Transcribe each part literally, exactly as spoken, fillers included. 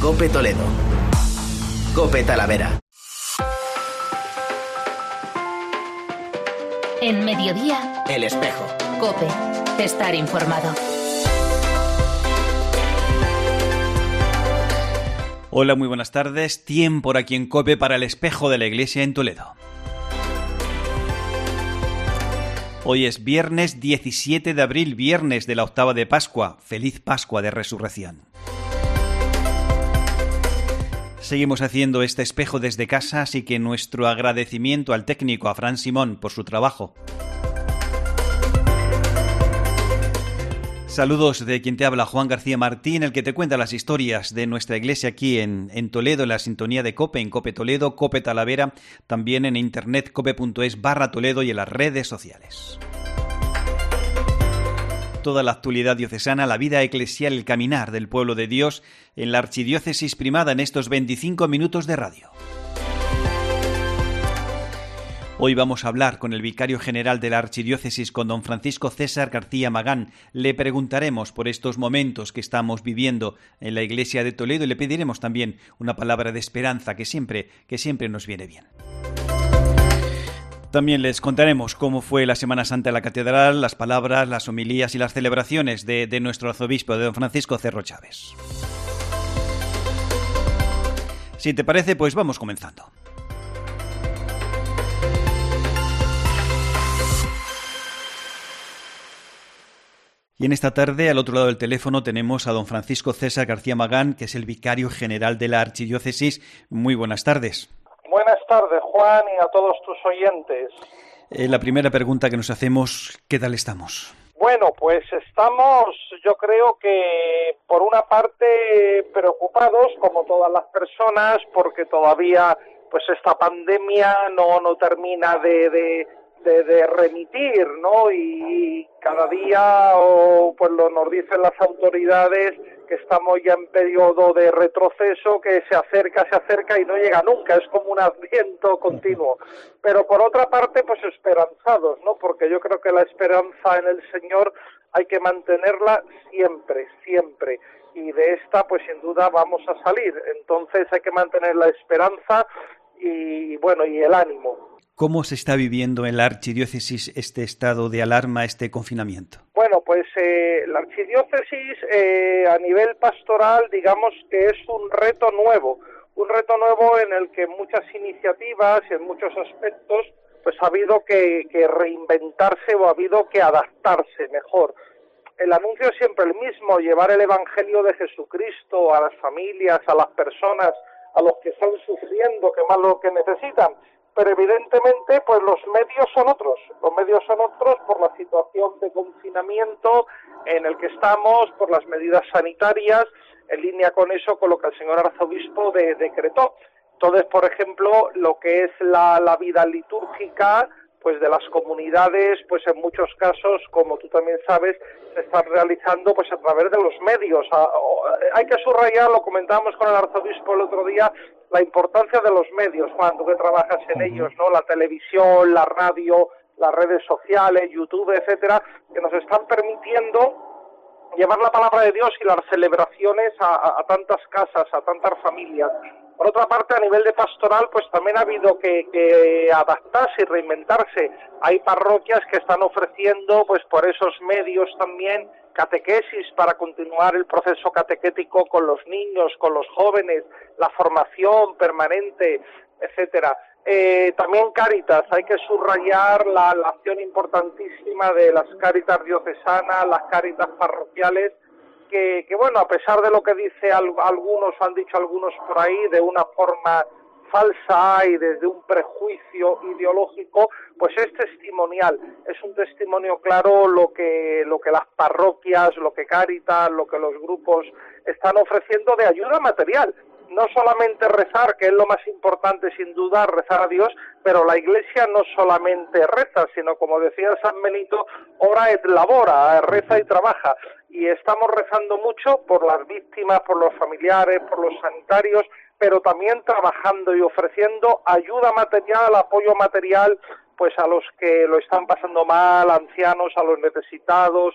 COPE Toledo. COPE Talavera. En Mediodía, El Espejo. COPE. Estar informado. Hola, muy buenas tardes. Tiempo aquí en COPE para El Espejo de la Iglesia en Toledo. Hoy es viernes diecisiete de abril, viernes de la octava de Pascua. Feliz Pascua de Resurrección. Seguimos haciendo este espejo desde casa, así que nuestro agradecimiento al técnico, a Fran Simón, por su trabajo. Saludos de quien te habla, Juan García Martín, el que te cuenta las historias de nuestra iglesia aquí en, en Toledo, en la sintonía de COPE, en COPE Toledo, COPE Talavera, también en internet cope.es barra Toledo y en las redes sociales. Toda la actualidad diocesana, la vida eclesial, el caminar del pueblo de Dios en la archidiócesis primada en estos veinticinco minutos de radio. Hoy vamos a hablar con el vicario general de la archidiócesis, con don Francisco César García Magán. Le preguntaremos por estos momentos que estamos viviendo en la iglesia de Toledo y le pediremos también una palabra de esperanza que siempre, que siempre nos viene bien. También les contaremos cómo fue la Semana Santa en la Catedral, las palabras, las homilías y las celebraciones de, de nuestro arzobispo, de don Francisco Cerro Chávez. Si te parece, pues vamos comenzando. Y en esta tarde, al otro lado del teléfono, tenemos a don Francisco César García Magán, que es el vicario general de la archidiócesis. Muy buenas tardes. Buenas tardes, Juan, y a todos tus oyentes. Eh, la primera pregunta que nos hacemos, ¿qué tal estamos? Bueno, pues estamos, yo creo que por una parte preocupados, como todas las personas, porque todavía pues esta pandemia no, no termina de... de De, de remitir, ¿no? Y cada día o pues lo nos dicen las autoridades que estamos ya en periodo de retroceso, que se acerca, se acerca y no llega nunca, es como un adviento continuo. Pero por otra parte, pues esperanzados, ¿no? Porque yo creo que la esperanza en el Señor hay que mantenerla siempre, siempre. Y de esta, pues sin duda vamos a salir. Entonces hay que mantener la esperanza y, bueno, y el ánimo. ¿Cómo se está viviendo en la archidiócesis este estado de alarma, este confinamiento? Bueno, pues eh, la archidiócesis eh, a nivel pastoral, digamos que es un reto nuevo, un reto nuevo en el que muchas iniciativas y en muchos aspectos pues ha habido que, que reinventarse o ha habido que adaptarse mejor. El anuncio es siempre el mismo, llevar el Evangelio de Jesucristo a las familias, a las personas, a los que están sufriendo, que más lo que necesitan. Pero evidentemente pues los medios son otros, los medios son otros por la situación de confinamiento en el que estamos, por las medidas sanitarias, en línea con eso, con lo que el señor arzobispo de, decretó. Entonces, por ejemplo, lo que es la, la vida litúrgica pues de las comunidades, pues en muchos casos, como tú también sabes, se están realizando pues a través de los medios. Hay que subrayar, lo comentábamos con el arzobispo el otro día, la importancia de los medios, Juan, tú que trabajas en ellos, ¿no? La televisión, la radio, las redes sociales, YouTube, etcétera, que nos están permitiendo llevar la palabra de Dios y las celebraciones a, a, a tantas casas, a tantas familias. Por otra parte, a nivel de pastoral, pues también ha habido que, que adaptarse y reinventarse. Hay parroquias que están ofreciendo, pues por esos medios también, catequesis para continuar el proceso catequético con los niños, con los jóvenes, la formación permanente, etcétera. Eh, también Cáritas, hay que subrayar la, la acción importantísima de las Cáritas diocesanas, las Cáritas parroquiales, que, que bueno, a pesar de lo que dice al, algunos, han dicho algunos por ahí, de una forma falsa y desde un prejuicio ideológico, pues es testimonial, es un testimonio claro lo que lo que las parroquias, lo que Cáritas, lo que los grupos están ofreciendo de ayuda material. No solamente rezar, que es lo más importante sin duda, rezar a Dios, pero la Iglesia no solamente reza, sino como decía San Benito, ora et labora, reza y trabaja. Y estamos rezando mucho por las víctimas, por los familiares, por los sanitarios, pero también trabajando y ofreciendo ayuda material, apoyo material, pues a los que lo están pasando mal, ancianos, a los necesitados,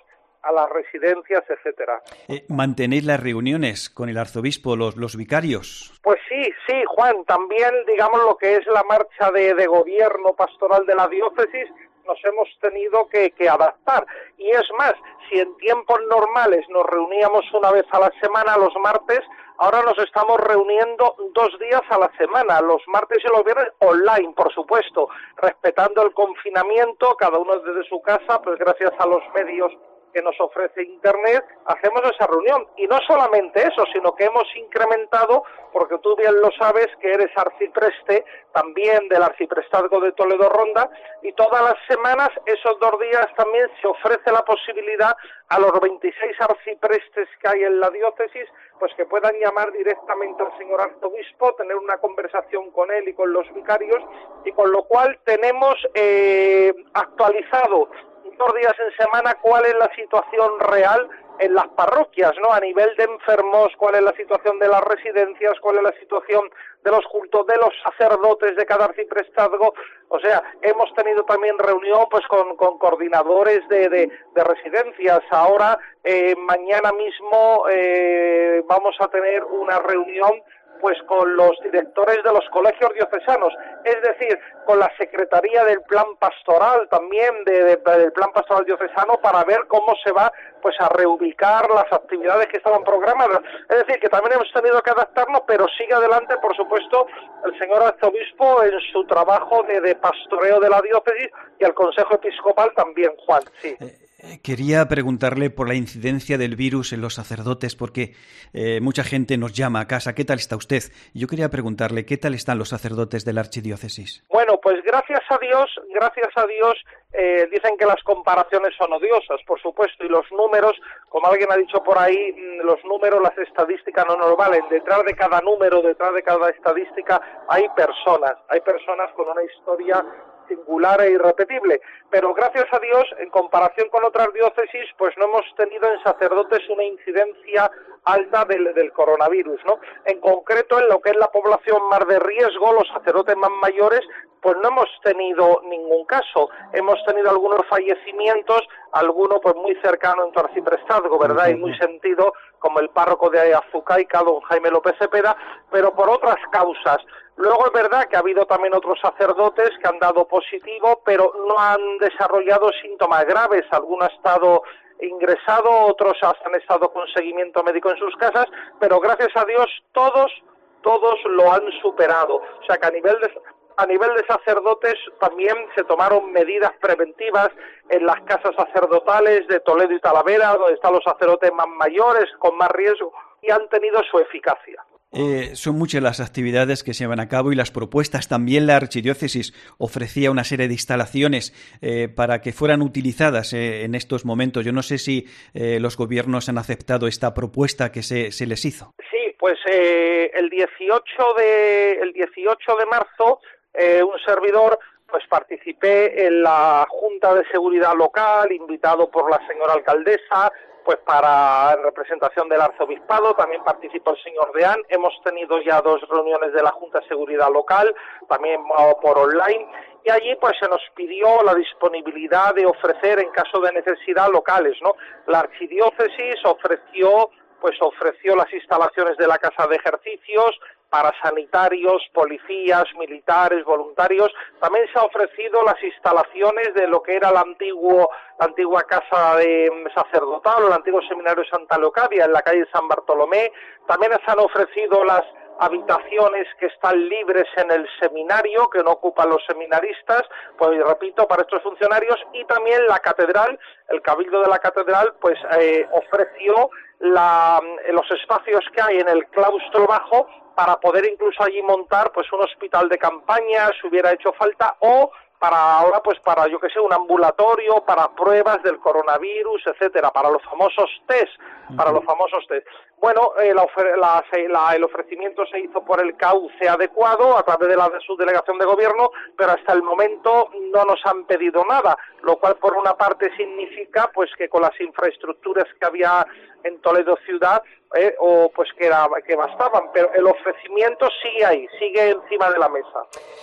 a las residencias, etcétera. Eh, ¿Mantenéis las reuniones con el arzobispo, los, los vicarios? Pues sí, sí, Juan, también digamos lo que es la marcha de, de gobierno pastoral de la diócesis, nos hemos tenido que, que adaptar. Y es más, si en tiempos normales nos reuníamos una vez a la semana, los martes, ahora nos estamos reuniendo dos días a la semana, los martes y los viernes online, por supuesto, respetando el confinamiento, cada uno desde su casa, pues gracias a los medios que nos ofrece Internet, hacemos esa reunión. Y no solamente eso, sino que hemos incrementado, porque tú bien lo sabes, que eres arcipreste también del Arciprestazgo de Toledo Ronda, y todas las semanas, esos dos días también se ofrece la posibilidad a los veintiséis arciprestes que hay en la diócesis, pues que puedan llamar directamente al señor arzobispo, tener una conversación con él y con los vicarios, y con lo cual tenemos eh, actualizado dos días en semana cuál es la situación real en las parroquias, ¿no? A nivel de enfermos, cuál es la situación de las residencias, cuál es la situación de los cultos, de los sacerdotes de cada arciprestazgo. O sea, hemos tenido también reunión pues con, con coordinadores de, de, de residencias. Ahora, eh, mañana mismo eh, vamos a tener una reunión pues con los directores de los colegios diocesanos, es decir, con la Secretaría del Plan Pastoral también, de, de, del Plan Pastoral Diocesano, para ver cómo se va pues a reubicar las actividades que estaban programadas. Es decir, que también hemos tenido que adaptarnos, pero sigue adelante, por supuesto, el señor arzobispo en su trabajo de, de pastoreo de la diócesis, y el Consejo Episcopal también, Juan, sí. Eh... Quería preguntarle por la incidencia del virus en los sacerdotes, porque eh, mucha gente nos llama a casa. ¿Qué tal está usted? Yo quería preguntarle, ¿qué tal están los sacerdotes de la archidiócesis? Bueno, pues gracias a Dios, gracias a Dios, eh, dicen que las comparaciones son odiosas, por supuesto, y los números, como alguien ha dicho por ahí, los números, las estadísticas no nos valen. Detrás de cada número, detrás de cada estadística, hay personas, hay personas con una historia singular e irrepetible, pero gracias a Dios, en comparación con otras diócesis, pues no hemos tenido en sacerdotes una incidencia alta del, del coronavirus, ¿no? En concreto, en lo que es la población más de riesgo, los sacerdotes más mayores, pues no hemos tenido ningún caso. Hemos tenido algunos fallecimientos, alguno pues muy cercano en tu arciprestazgo, ¿verdad? Y muy sentido, como el párroco de Azucaica, don Jaime López Cepeda, pero por otras causas. Luego es verdad que ha habido también otros sacerdotes que han dado positivo, pero no han desarrollado síntomas graves. Alguno ha estado ingresado, otros han estado con seguimiento médico en sus casas, pero gracias a Dios todos, todos lo han superado. O sea que a nivel de... A nivel de sacerdotes también se tomaron medidas preventivas en las casas sacerdotales de Toledo y Talavera, donde están los sacerdotes más mayores, con más riesgo, y han tenido su eficacia. Eh, son muchas las actividades que se llevan a cabo y las propuestas. También la archidiócesis ofrecía una serie de instalaciones eh, para que fueran utilizadas eh, en estos momentos. Yo no sé si eh, los gobiernos han aceptado esta propuesta que se, se les hizo. Sí, pues eh, el dieciocho de el dieciocho de marzo eh, un servidor pues participé en la Junta de Seguridad Local, invitado por la señora alcaldesa, pues para en representación del arzobispado, también participó el señor deán. Hemos tenido ya dos reuniones de la Junta de Seguridad Local, también por online, y allí pues se nos pidió la disponibilidad de ofrecer en caso de necesidad locales, ¿no? La archidiócesis ofreció pues ofreció las instalaciones de la Casa de Ejercicios para sanitarios, policías, militares, voluntarios. También se ha ofrecido las instalaciones de lo que era la, antiguo, la antigua casa de sacerdotal o el antiguo seminario de Santa Leocadia en la calle San Bartolomé. También se han ofrecido las habitaciones que están libres en el seminario, que no ocupan los seminaristas, pues repito, para estos funcionarios, y también la catedral, el cabildo de la catedral, pues eh, ofreció la, los espacios que hay en el claustro bajo para poder incluso allí montar pues un hospital de campaña si hubiera hecho falta, o para ahora pues para yo que sé un ambulatorio para pruebas del coronavirus, etcétera, para los famosos test, para los famosos test. Bueno, eh, la, la, la, el ofrecimiento se hizo por el cauce adecuado a través de la de su delegación de gobierno, pero hasta el momento no nos han pedido nada, lo cual por una parte significa pues que con las infraestructuras que había en Toledo ciudad, eh, o pues que era que bastaban, pero el ofrecimiento sigue ahí, sigue encima de la mesa.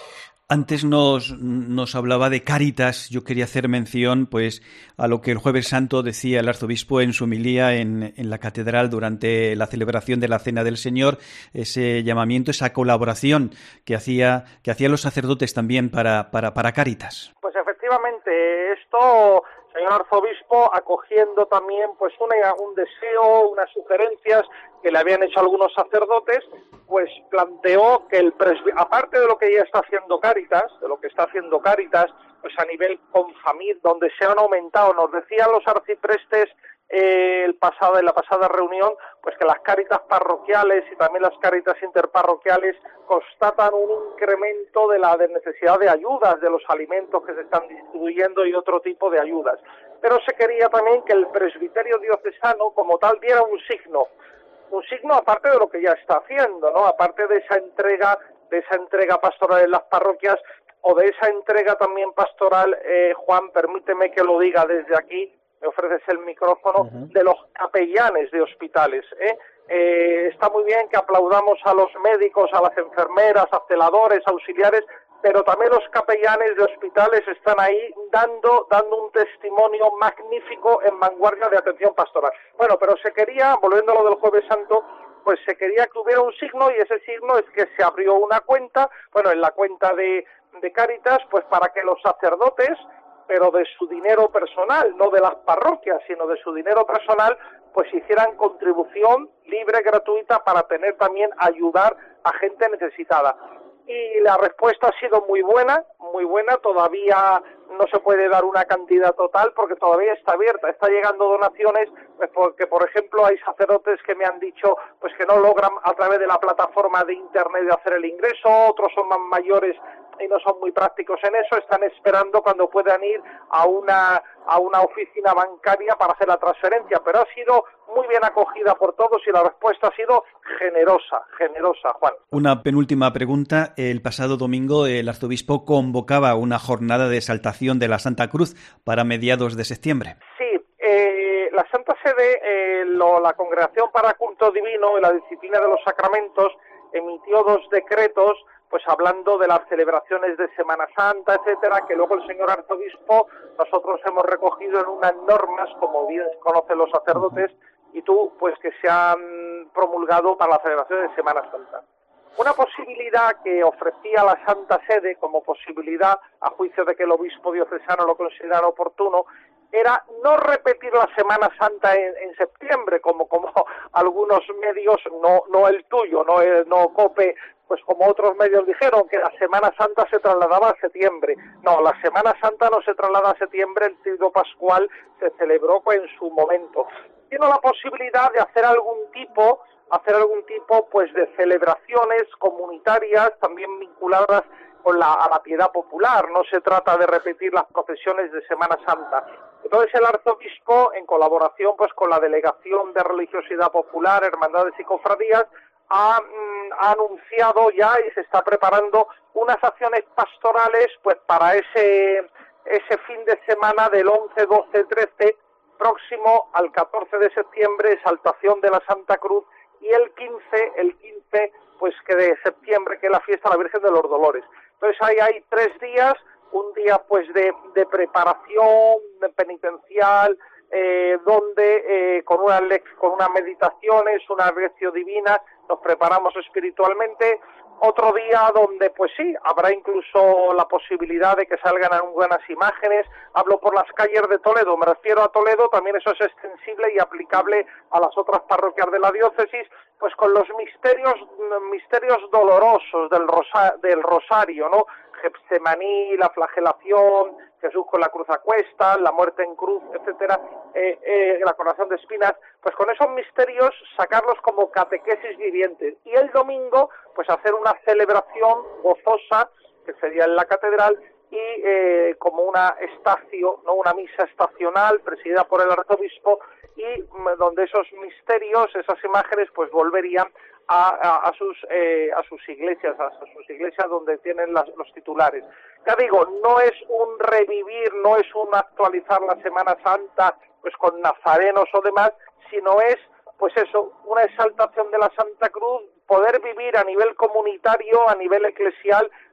Antes nos, nos hablaba de Cáritas. Yo quería hacer mención pues a lo que el Jueves Santo decía el arzobispo en su homilía en, en la catedral durante la celebración de la Cena del Señor, ese llamamiento, esa colaboración que hacía que hacían los sacerdotes también para, para, para Cáritas. Pues efectivamente, esto, señor arzobispo, acogiendo también pues una, un deseo, unas sugerencias que le habían hecho algunos sacerdotes, pues planteó que el presbi- aparte de lo que ya está haciendo Cáritas, de lo que está haciendo Cáritas, pues a nivel confamil, donde se han aumentado, nos decían los arciprestes eh, el pasado, en la pasada reunión, pues que las Cáritas parroquiales y también las Cáritas interparroquiales constatan un incremento de la de necesidad de ayudas, de los alimentos que se están distribuyendo y otro tipo de ayudas. Pero se quería también que el presbiterio diocesano como tal diera un signo, un signo aparte de lo que ya está haciendo, ¿no? Aparte de esa entrega, de esa entrega pastoral en las parroquias o de esa entrega también pastoral, eh, Juan, permíteme que lo diga desde aquí, me ofreces el micrófono, uh-huh. de los capellanes de hospitales, ¿eh? Eh, está muy bien que aplaudamos a los médicos, a las enfermeras, a celadores, auxiliares, pero también los capellanes de hospitales están ahí dando dando un testimonio magnífico en vanguardia de atención pastoral. Bueno, pero se quería, volviendo a lo del Jueves Santo, pues se quería que hubiera un signo, y ese signo es que se abrió una cuenta, bueno, en la cuenta de, de Cáritas, pues para que los sacerdotes, pero de su dinero personal, no de las parroquias, sino de su dinero personal, pues hicieran contribución libre, gratuita, para tener también, ayudar a gente necesitada. Y la respuesta ha sido muy buena, muy buena, todavía no se puede dar una cantidad total porque todavía está abierta, está llegando donaciones, pues porque por ejemplo hay sacerdotes que me han dicho pues que no logran a través de la plataforma de internet de hacer el ingreso, otros son más mayores y no son muy prácticos en eso, están esperando cuando puedan ir a una a una oficina bancaria para hacer la transferencia, pero ha sido muy bien acogida por todos y la respuesta ha sido generosa, generosa, Juan. Una penúltima pregunta. El pasado domingo el arzobispo convocaba una jornada de exaltación de la Santa Cruz para mediados de septiembre. Sí, eh, la Santa Sede, eh, lo, la Congregación para Culto Divino y la Disciplina de los Sacramentos emitió dos decretos pues hablando de las celebraciones de Semana Santa, etcétera, que luego el señor arzobispo, nosotros hemos recogido en unas normas, como bien conocen los sacerdotes, y tú, pues que se han promulgado para la celebración de Semana Santa. Una posibilidad que ofrecía la Santa Sede, como posibilidad, a juicio de que el obispo diocesano lo considerara oportuno, era no repetir la Semana Santa en, en septiembre, como como algunos medios, no no el tuyo, no el, no COPE, pues como otros medios dijeron, que la Semana Santa se trasladaba a septiembre. No, la Semana Santa no se traslada a septiembre, el Triduo Pascual se celebró en su momento. Tiene la posibilidad de hacer algún tipo, hacer algún tipo pues de celebraciones comunitarias, también vinculadas con la, a la piedad popular, no se trata de repetir las procesiones de Semana Santa. Entonces el arzobispo, en colaboración pues con la Delegación de Religiosidad Popular, Hermandades y Cofradías, ha, mm, ha anunciado ya y se está preparando unas acciones pastorales pues para ese ese fin de semana del once, doce, trece, próximo al catorce de septiembre, exaltación de la Santa Cruz, y el quince, el quince pues que de septiembre, que es la fiesta de la Virgen de los Dolores. Entonces ahí hay tres días, un día pues de, de preparación, de penitencial, eh, donde eh, con una lex, con unas meditaciones, una lección divina, nos preparamos espiritualmente. Otro día donde, pues sí, habrá incluso la posibilidad de que salgan algunas imágenes. Hablo por las calles de Toledo, me refiero a Toledo, también eso es extensible y aplicable a las otras parroquias de la diócesis, pues con los misterios misterios dolorosos del, rosa, del rosario, ¿no? Getsemaní, la flagelación, Jesús con la cruz a cuestas, la muerte en cruz, etcétera, eh, eh, la coronación de espinas, pues con esos misterios sacarlos como catequesis vivientes. Y el domingo, pues hacer una celebración gozosa, que sería en la catedral, y eh, como una estacio, no una misa estacional, presidida por el arzobispo, y donde esos misterios, esas imágenes, pues volverían a, a, a sus eh, a sus iglesias, a sus iglesias donde tienen las, los titulares. Ya digo, no es un revivir, no es un actualizar la Semana Santa, pues con nazarenos o demás, sino es, pues eso, una exaltación de la Santa Cruz, poder vivir a nivel comunitario, a nivel eclesial,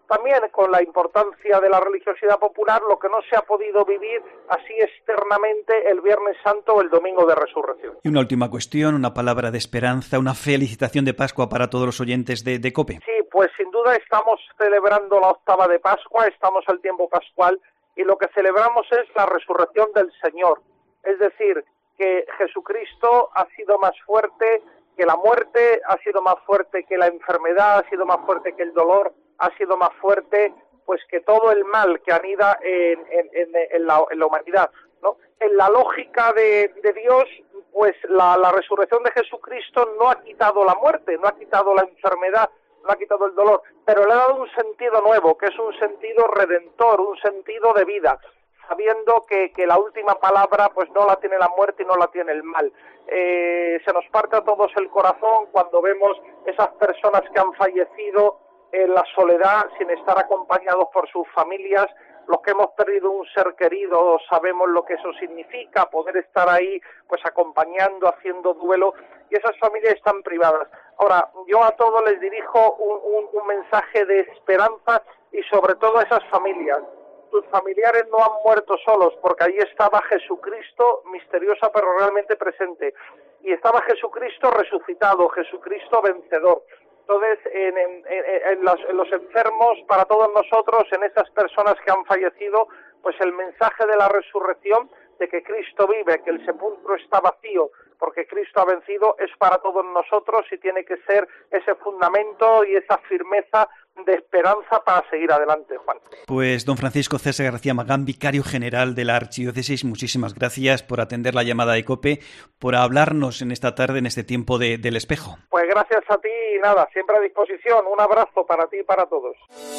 también con la importancia de la religiosidad popular, lo que no se ha podido vivir así externamente el Viernes Santo o el Domingo de Resurrección. Y una última cuestión, una palabra de esperanza, una felicitación de Pascua para todos los oyentes de, de COPE. Sí, pues sin duda estamos celebrando la octava de Pascua, estamos al tiempo pascual, y lo que celebramos es la resurrección del Señor. Es decir, que Jesucristo ha sido más fuerte que la muerte, ha sido más fuerte que la enfermedad, ha sido más fuerte que el dolor, ha sido más fuerte pues que todo el mal que anida en, en, en, en, la, en la humanidad, ¿no? En la lógica de, de Dios, pues la, la resurrección de Jesucristo no ha quitado la muerte, no ha quitado la enfermedad, no ha quitado el dolor, pero le ha dado un sentido nuevo, que es un sentido redentor, un sentido de vida, sabiendo que, que la última palabra pues no la tiene la muerte y no la tiene el mal. Eh, se nos parte a todos el corazón cuando vemos esas personas que han fallecido en la soledad, sin estar acompañados por sus familias. Los que hemos perdido un ser querido sabemos lo que eso significa, poder estar ahí pues acompañando, haciendo duelo, y esas familias están privadas. Ahora, yo a todos les dirijo un, un, un mensaje de esperanza, y sobre todo a esas familias. Tus familiares no han muerto solos, porque allí estaba Jesucristo, misteriosa pero realmente presente, y estaba Jesucristo resucitado, Jesucristo vencedor. Entonces, en, en, en, los, en los enfermos, para todos nosotros, en esas personas que han fallecido, pues el mensaje de la resurrección, de que Cristo vive, que el sepulcro está vacío, porque Cristo ha vencido, es para todos nosotros y tiene que ser ese fundamento y esa firmeza de esperanza para seguir adelante, Juan. Pues don Francisco César García Magán, vicario general de la Archidiócesis, muchísimas gracias por atender la llamada de COPE, por hablarnos en esta tarde, en este tiempo de, del espejo. Pues gracias a ti y nada, siempre a disposición. Un abrazo para ti y para todos.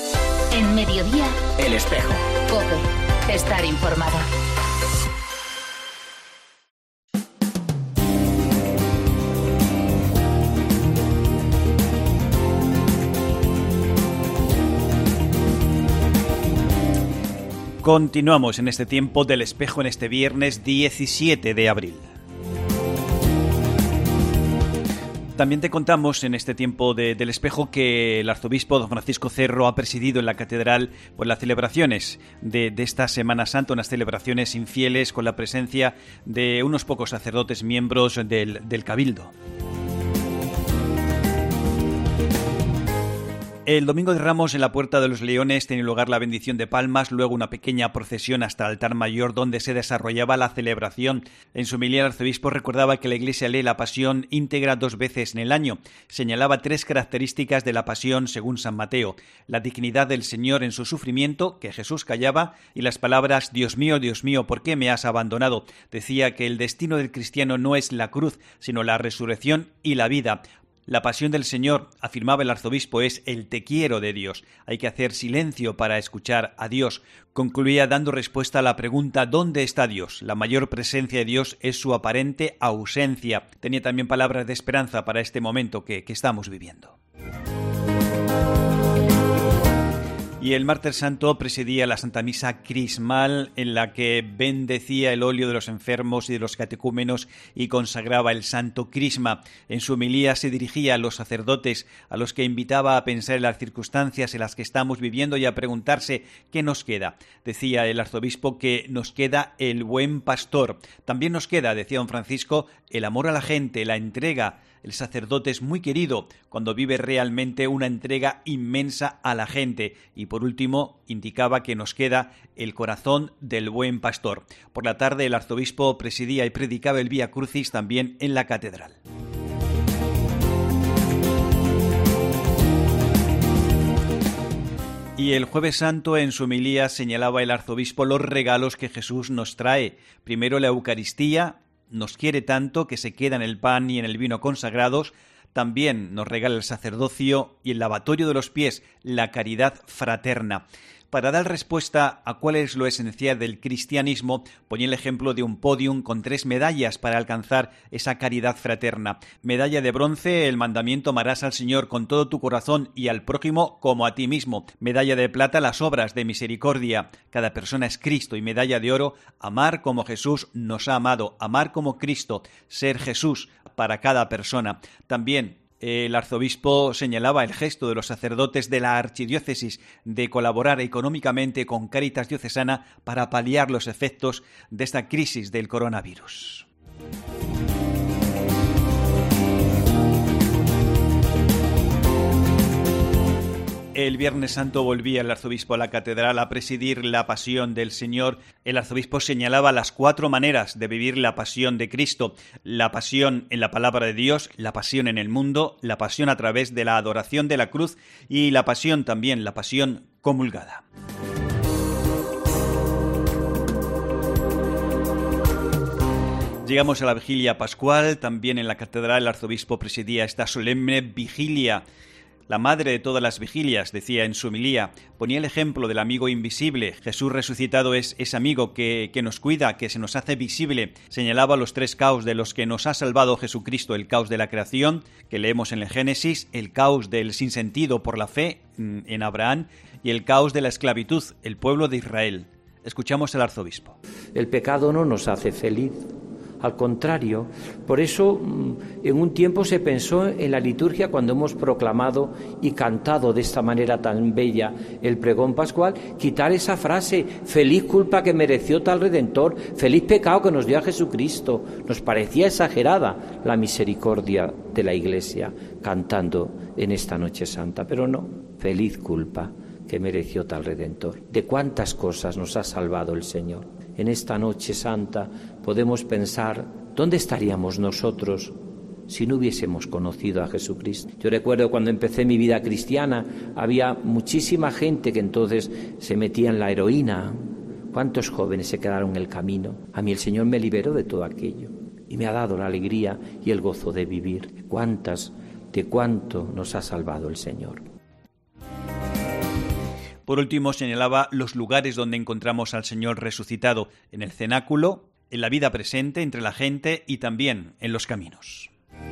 En Mediodía, El Espejo. COPE. Estar informado. Continuamos en este tiempo del espejo en este viernes diecisiete de abril. También te contamos en este tiempo de, del espejo que el arzobispo don Francisco Cerro ha presidido en la catedral pues, las celebraciones de, de esta Semana Santa, unas celebraciones infieles con la presencia de unos pocos sacerdotes miembros del, del Cabildo. El Domingo de Ramos en la Puerta de los Leones tiene lugar la bendición de palmas, luego una pequeña procesión hasta el altar mayor donde se desarrollaba la celebración. En su homilía el arzobispo recordaba que la Iglesia lee la Pasión íntegra dos veces en el año. Señalaba tres características de la Pasión según San Mateo: la dignidad del Señor en su sufrimiento, que Jesús callaba, y las palabras «Dios mío, Dios mío, ¿por qué me has abandonado?». Decía que el destino del cristiano no es la cruz, sino la resurrección y la vida. La pasión del Señor, afirmaba el arzobispo, es el te quiero de Dios. Hay que hacer silencio para escuchar a Dios. Concluía dando respuesta a la pregunta ¿dónde está Dios? La mayor presencia de Dios es su aparente ausencia. Tenía también palabras de esperanza para este momento que, que estamos viviendo. Y el martes santo presidía la Santa Misa Crismal, en la que bendecía el óleo de los enfermos y de los catecúmenos y consagraba el Santo Crisma. En su homilía se dirigía a los sacerdotes, a los que invitaba a pensar en las circunstancias en las que estamos viviendo y a preguntarse ¿qué nos queda? Decía el arzobispo que nos queda el buen pastor. También nos queda, decía don Francisco, el amor a la gente, la entrega. El sacerdote es muy querido cuando vive realmente una entrega inmensa a la gente. Y por último, indicaba que nos queda el corazón del buen pastor. Por la tarde el arzobispo presidía y predicaba el Vía Crucis también en la catedral. Y el Jueves Santo en su homilía señalaba el arzobispo los regalos que Jesús nos trae. Primero la Eucaristía. Nos quiere tanto que se queda en el pan y en el vino consagrados. También nos regala el sacerdocio y el lavatorio de los pies, la caridad fraterna. Para dar respuesta a cuál es lo esencial del cristianismo, ponía el ejemplo de un pódium con tres medallas para alcanzar esa caridad fraterna. Medalla de bronce, el mandamiento amarás al Señor con todo tu corazón y al prójimo como a ti mismo. Medalla de plata, las obras de misericordia. Cada persona es Cristo. Y medalla de oro, amar como Jesús nos ha amado. Amar como Cristo, ser Jesús para cada persona. También El arzobispo señalaba el gesto de los sacerdotes de la archidiócesis de colaborar económicamente con Cáritas Diocesana para paliar los efectos de esta crisis del coronavirus. El Viernes Santo volvía el arzobispo a la catedral a presidir la Pasión del Señor. El arzobispo señalaba las cuatro maneras de vivir la Pasión de Cristo: la pasión en la palabra de Dios, la pasión en el mundo, la pasión a través de la adoración de la cruz y la pasión también, la pasión comulgada. Llegamos a la vigilia pascual. También en la catedral el arzobispo presidía esta solemne vigilia. La madre de todas las vigilias, decía en su homilía, ponía el ejemplo del amigo invisible. Jesús resucitado es ese amigo que, que nos cuida, que se nos hace visible. Señalaba los tres caos de los que nos ha salvado Jesucristo: el caos de la creación, que leemos en el Génesis, el caos del sinsentido por la fe en Abraham y el caos de la esclavitud, el pueblo de Israel. Escuchamos al arzobispo. El pecado no nos hace feliz. Al contrario, por eso en un tiempo se pensó en la liturgia, cuando hemos proclamado y cantado de esta manera tan bella el pregón pascual, quitar esa frase: feliz culpa que mereció tal Redentor, feliz pecado que nos dio a Jesucristo. Nos parecía exagerada la misericordia de la Iglesia cantando en esta Noche Santa, pero no, feliz culpa que mereció tal Redentor. ¿De cuántas cosas nos ha salvado el Señor? En esta Noche Santa podemos pensar, ¿dónde estaríamos nosotros si no hubiésemos conocido a Jesucristo? Yo recuerdo cuando empecé mi vida cristiana, había muchísima gente que entonces se metía en la heroína. ¿Cuántos jóvenes se quedaron en el camino? A mí el Señor me liberó de todo aquello y me ha dado la alegría y el gozo de vivir. ¿Cuántas, de cuánto nos ha salvado el Señor? Por último, señalaba los lugares donde encontramos al Señor resucitado: en el cenáculo, en la vida presente entre la gente y también en los caminos.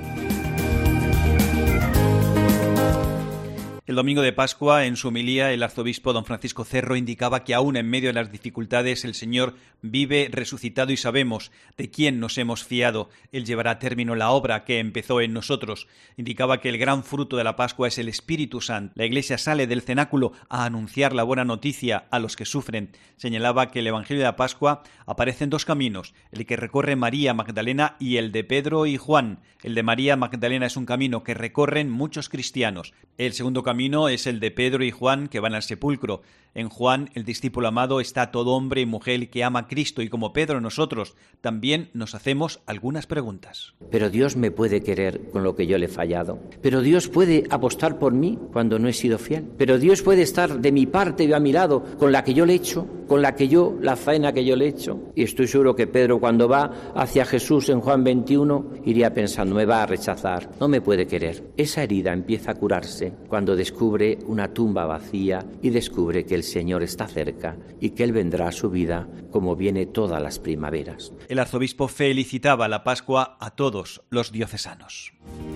El domingo de Pascua, en su homilía, el arzobispo don Francisco Cerro indicaba que aún en medio de las dificultades el Señor vive resucitado y sabemos de quién nos hemos fiado. Él llevará a término la obra que empezó en nosotros. Indicaba que el gran fruto de la Pascua es el Espíritu Santo. La Iglesia sale del cenáculo a anunciar la buena noticia a los que sufren. Señalaba que el Evangelio de la Pascua aparece en dos caminos: el que recorre María Magdalena y el de Pedro y Juan. El de María Magdalena es un camino que recorren muchos cristianos. El segundo camino camino es el de Pedro y Juan, que van al sepulcro. En Juan, el discípulo amado, está todo hombre y mujer que ama a Cristo, y como Pedro nosotros también nos hacemos algunas preguntas. Pero Dios me puede querer con lo que yo le he fallado. Pero Dios puede apostar por mí cuando no he sido fiel. Pero Dios puede estar de mi parte y a mi lado con la que yo le he hecho, con la que yo, la faena que yo le he hecho. Y estoy seguro que Pedro, cuando va hacia Jesús en Juan veintiuno, iría pensando: me va a rechazar, no me puede querer. Esa herida empieza a curarse cuando descubre una tumba vacía y descubre que el Señor está cerca y que Él vendrá a su vida como viene todas las primaveras. El arzobispo felicitaba la Pascua a todos los diocesanos.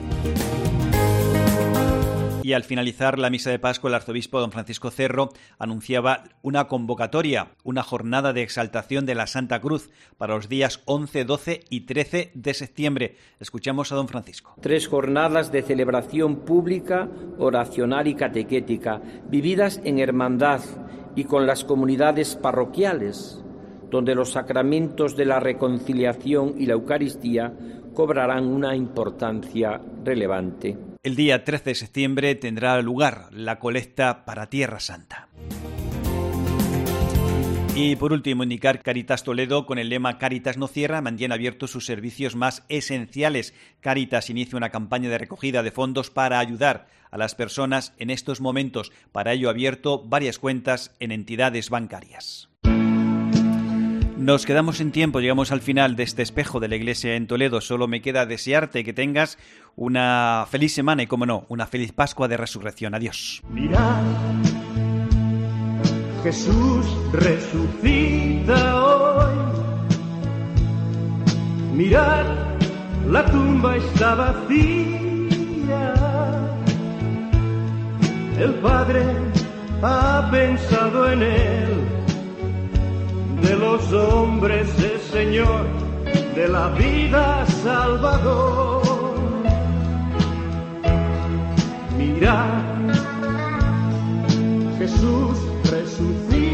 Y al finalizar la misa de Pascua, el arzobispo don Francisco Cerro anunciaba una convocatoria, una jornada de exaltación de la Santa Cruz para los días once, doce y trece de septiembre. Escuchamos a don Francisco. Tres jornadas de celebración pública, oracional y catequética, vividas en hermandad y con las comunidades parroquiales, donde los sacramentos de la reconciliación y la Eucaristía cobrarán una importancia relevante. El día trece de septiembre tendrá lugar la colecta para Tierra Santa. Y por último, indicar Cáritas Toledo, con el lema Cáritas no cierra, mantiene abiertos sus servicios más esenciales. Cáritas inicia una campaña de recogida de fondos para ayudar a las personas en estos momentos. Para ello ha abierto varias cuentas en entidades bancarias. Nos quedamos sin tiempo, llegamos al final de este espejo de la Iglesia en Toledo. Solo me queda desearte que tengas una feliz semana y, como no, una feliz Pascua de Resurrección. Adiós. Mirad, Jesús resucita hoy. Mirad, la tumba está vacía. El Padre ha pensado en él. De los hombres es Señor, de la vida Salvador. dirá: Jesús resucitó.